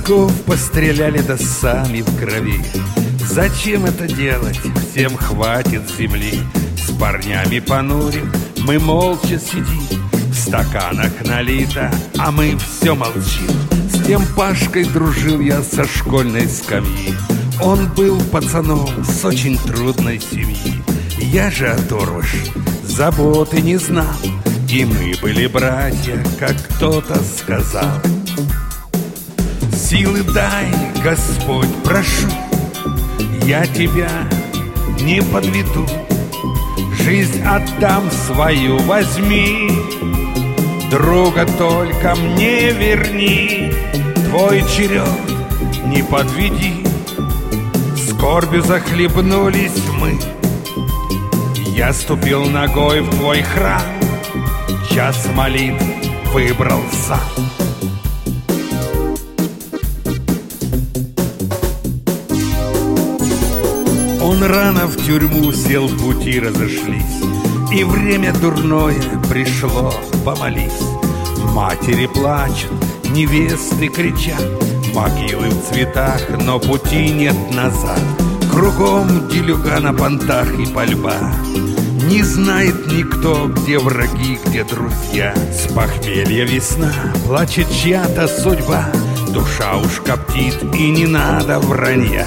моряков постреляли, да сами в крови. Зачем это делать? Всем хватит земли. С парнями понурим, мы молча сидим. В стаканах налито, а мы все молчим. С тем Пашкой дружил я со школьной скамьи. Он был пацаном с очень трудной семьи. Я же, оторвыш, заботы не знал. И мы были братья, как кто-то сказал. Силы дай, Господь, прошу, я тебя не подведу. Жизнь отдам свою, возьми, друга только мне верни. Твой черед не подведи. Скорбью захлебнулись мы. Я ступил ногой в твой храм, час молитв выбрал сам. Он рано в тюрьму сел, пути разошлись, и время дурное пришло, помолись. Матери плачут, невесты кричат, могилы в цветах, но пути нет назад. Кругом делюга на понтах и пальба. Не знает никто, где враги, где друзья. С похмелья весна, плачет чья-то судьба. Душа уж коптит, и не надо вранья.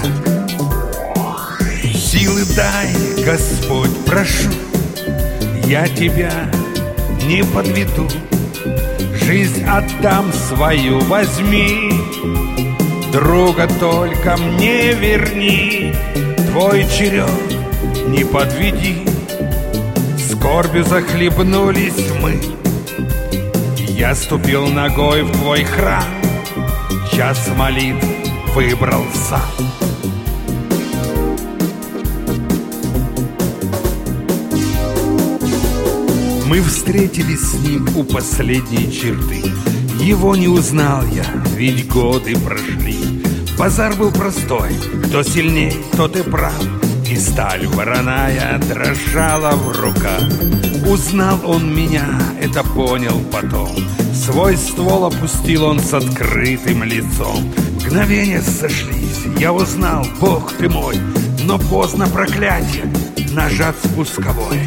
Силы дай, Господь, прошу, я тебя не подведу. Жизнь отдам свою, возьми, друга только мне верни. Твой черед не подведи. Скорбью захлебнулись мы. Я ступил ногой в твой храм, час молитв выбрал сам. Мы встретились с ним у последней черты. Его не узнал я, ведь годы прошли. Базар был простой, кто сильней, тот и прав. И сталь вороная дрожала в руках. Узнал он меня, это понял потом. Свой ствол опустил он с открытым лицом. Мгновения сошлись, я узнал, Бог ты мой. Но поздно, проклятие, нажат спусковой.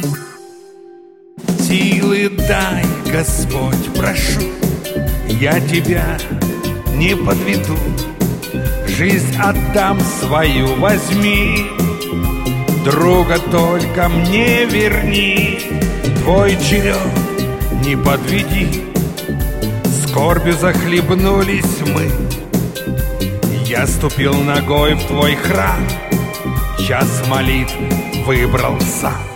Силы дай, Господь, прошу, я тебя не подведу. Жизнь отдам свою, возьми, друга только мне верни. Твой черед не подведи. Скорбью захлебнулись мы. Я ступил ногой в твой храм, час молитв выбрал сам.